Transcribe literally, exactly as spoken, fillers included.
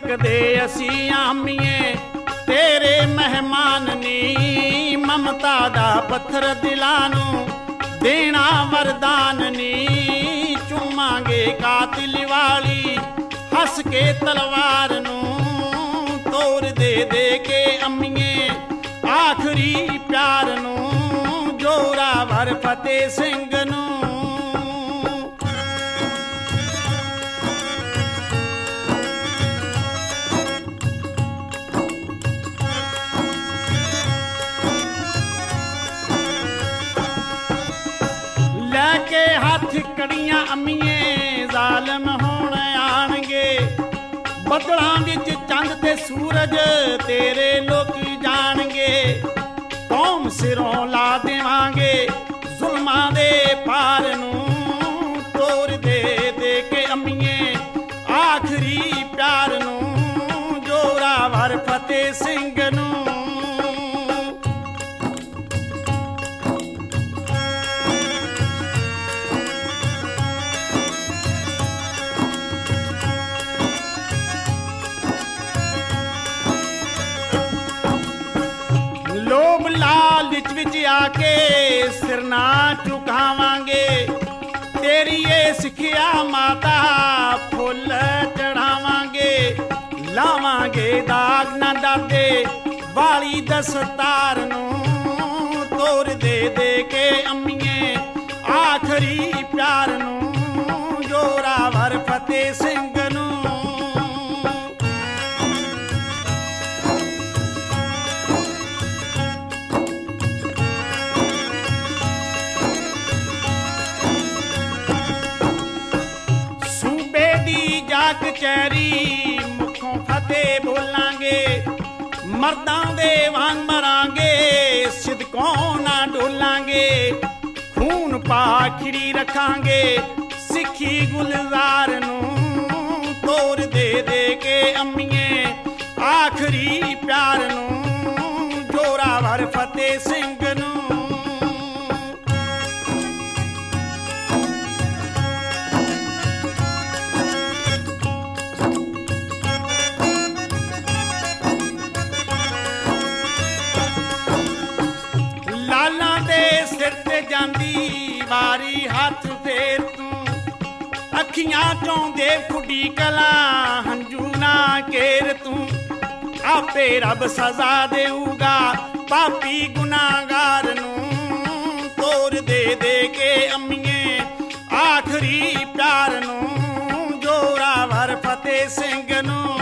सकदे असी आमीए तेरे मेहमान नी। ममता दा पत्थर दिलां नूं देना वरदान नी। चुमांगे कातिल वाली हस के तलवार नूं तोड़ दे दे के अम्मीए आखरी प्यार नूं। जोरावर फतेह सिंह नूं लैके हाथ कड़ियां अम्मीए जालम होण आणगे। बदलां विच चंद ते सूरज तेरे लोकी जाणगे। कौम सिरों ला देवांगे जुल्मां दे पार नूं। तोड़ दे दे के अम्मीए आखरी प्यार नूं। जोरावर फतेह सिंह नूं लोभ लालच विच आके सिर ना झुकावांगे। तेरी ये सिखिया माता फुल चढ़ावांगे। लावांगे दाग ना दादे वाली दस्तार नूं। तोड़ दे दे के अम्मीए आखरी प्यार नूं। जोरावर फतेह सिंह नूं कचहरी मुखों फतेह बोलांगे। मर्दां दे वांग मरांगे सिदकों ना डोलांगे। खून पाखड़ी रखांगे सिखी गुलजार नूं। तोड़ दे दे के अम्मीए आखरी प्यार नूं। जोरावर फतेह सिंह नूं सिर ते जांदी वारी हाथ फेर तूं। अखियां चों देव खुडी कला हंजू ना केर तूं। आपे रब सजा देऊगा पापी गुनाहगार नूं। तोड़ दे दे के अम्मीए आखरी प्यार नूं। जोरावर फतेह सिंह नूं